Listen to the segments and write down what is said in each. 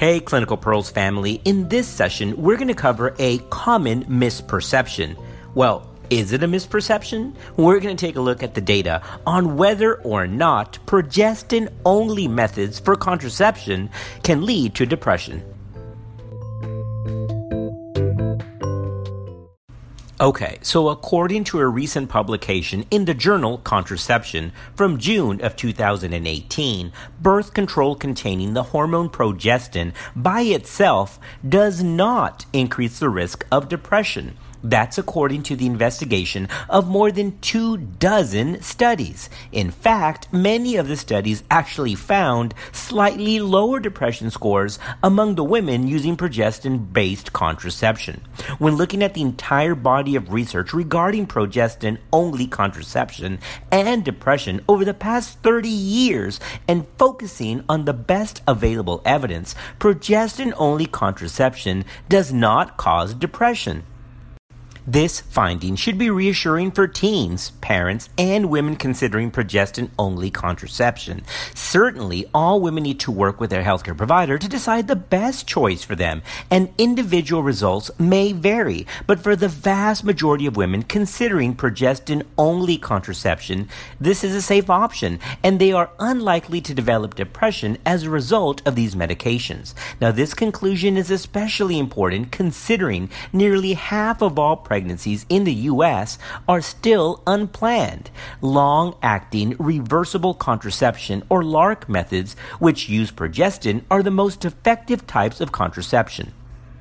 Hey Clinical Pearls family, in this session we're going to cover a common misperception. Well, is it a misperception? We're going to take a look at the data on whether or not progestin-only methods for contraception can lead to depression. Okay, so according to a recent publication in the journal Contraception from June of 2018, birth control containing the hormone progestin by itself does not increase the risk of depression. That's according to the investigation of more than 24 studies. In fact, many of the studies actually found slightly lower depression scores among the women using progestin-based contraception. When looking at the entire body of research regarding progestin-only contraception and depression over the past 30 years and focusing on the best available evidence, progestin-only contraception does not cause depression. This finding should be reassuring for teens, parents, and women considering progestin-only contraception. Certainly, all women need to work with their healthcare provider to decide the best choice for them, and individual results may vary. But for the vast majority of women considering progestin-only contraception, this is a safe option, and they are unlikely to develop depression as a result of these medications. Now, this conclusion is especially important considering nearly half of all pregnancies in the U.S. are still unplanned. Long-acting reversible contraception or LARC methods, which use progestin, are the most effective types of contraception.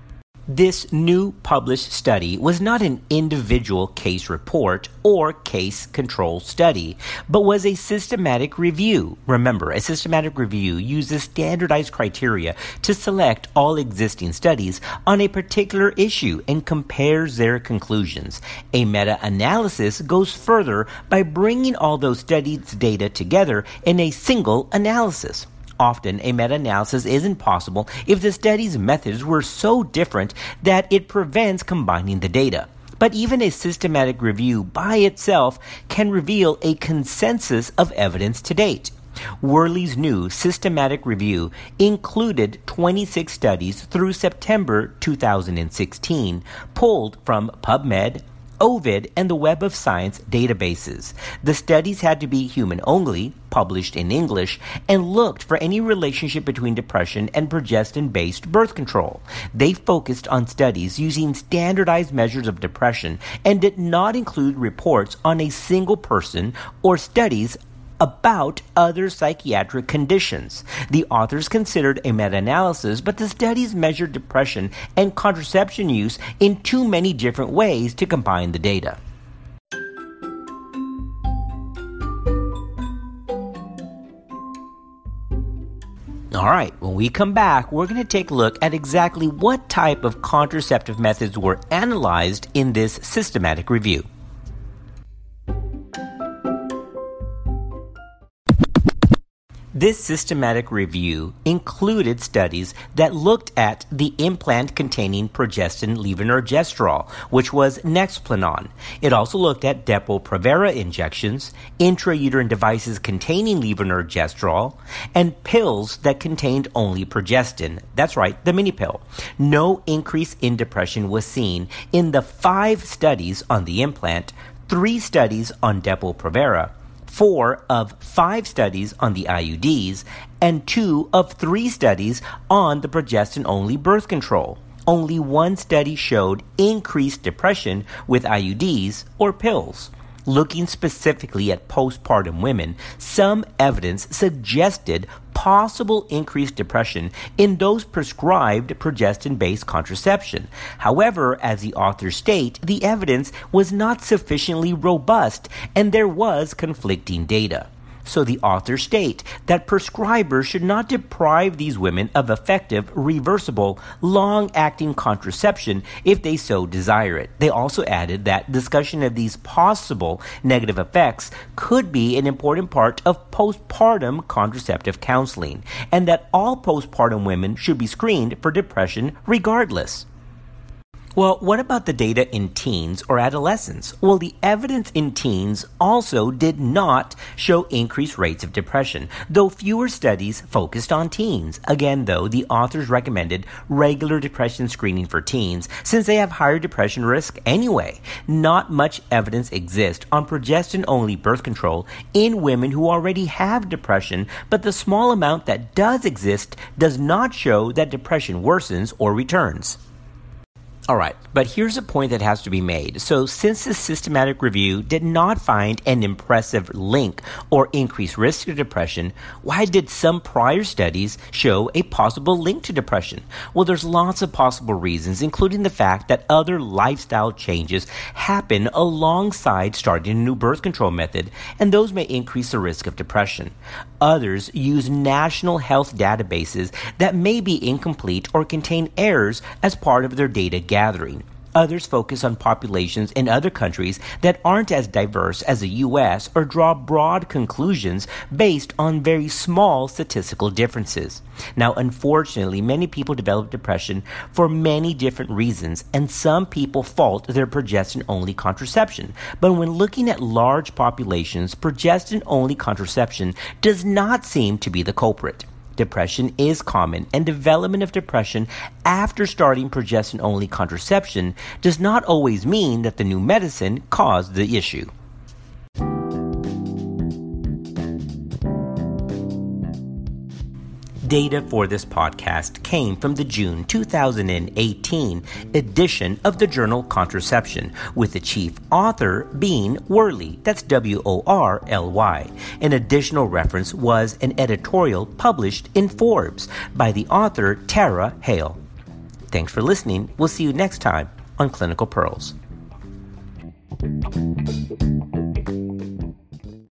This new published study was not an individual case report or case control study, but was a systematic review. Remember, a systematic review uses standardized criteria to select all existing studies on a particular issue and compares their conclusions. A meta-analysis goes further by bringing all those studies' data together in a single analysis. Often, a meta-analysis isn't possible if the study's methods were so different that it prevents combining the data. But even a systematic review by itself can reveal a consensus of evidence to date. Worley's new systematic review included 26 studies through September 2016, pulled from PubMed, Ovid, and the Web of Science databases. The studies had to be human-only, published in English, and looked for any relationship between depression and progestin-based birth control. They focused on studies using standardized measures of depression and did not include reports on a single person or studies about other psychiatric conditions. The authors considered a meta-analysis, but the studies measured depression and contraception use in too many different ways to combine the data. Alright, when we come back, we're going to take a look at exactly what type of contraceptive methods were analyzed in this systematic review. This systematic review included studies that looked at the implant-containing progestin levonorgestrel, which was Nexplanon. It also looked at Depo-Provera injections, intrauterine devices containing levonorgestrel, and pills that contained only progestin. That's right, the mini pill. No increase in depression was seen in the 5 studies on the implant, 3 studies on Depo-Provera, 4 of 5 studies on the IUDs, and 2 of 3 studies on the progestin-only birth control. Only 1 study showed increased depression with IUDs or pills. Looking specifically at postpartum women, some evidence suggested possible increased depression in those prescribed progestin-based contraception. However, as the authors state, the evidence was not sufficiently robust and there was conflicting data. So the authors state that prescribers should not deprive these women of effective, reversible, long-acting contraception if they so desire it. They also added that discussion of these possible negative effects could be an important part of postpartum contraceptive counseling, and that all postpartum women should be screened for depression regardless. Well, what about the data in teens or adolescents? Well, the evidence in teens also did not show increased rates of depression, though fewer studies focused on teens. Again, though, the authors recommended regular depression screening for teens since they have higher depression risk anyway. Not much evidence exists on progestin-only birth control in women who already have depression, but the small amount that does exist does not show that depression worsens or returns. Alright, but here's a point that has to be made. So since this systematic review did not find an impressive link or increased risk of depression, why did some prior studies show a possible link to depression? Well, there's lots of possible reasons, including the fact that other lifestyle changes happen alongside starting a new birth control method, and those may increase the risk of depression. Others use national health databases that may be incomplete or contain errors as part of their data gathering. Others focus on populations in other countries that aren't as diverse as the U.S. or draw broad conclusions based on very small statistical differences. Now, unfortunately, many people develop depression for many different reasons, and some people fault their progestin-only contraception. But when looking at large populations, progestin-only contraception does not seem to be the culprit. Depression is common, and development of depression after starting progestin-only contraception does not always mean that the new medicine caused the issue. Data for this podcast came from the June 2018 edition of the journal Contraception, with the chief author being Worley, that's W-O-R-L-Y. An additional reference was an editorial published in Forbes by the author Tara Hale. Thanks for listening. We'll see you next time on Clinical Pearls.